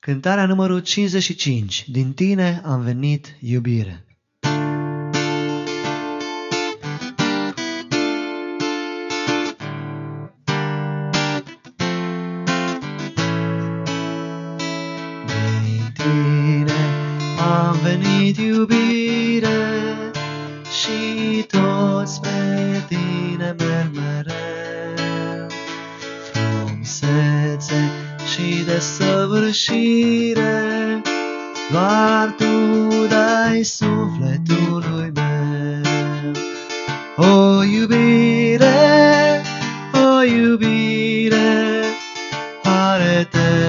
Cântarea numărul 55. Din tine am venit, iubire. Din tine am venit, iubire, și tot spre tine merg mereu. Frumusețe și desăvârșire, doar tu dai sufletului meu. O iubire, o iubire, are-te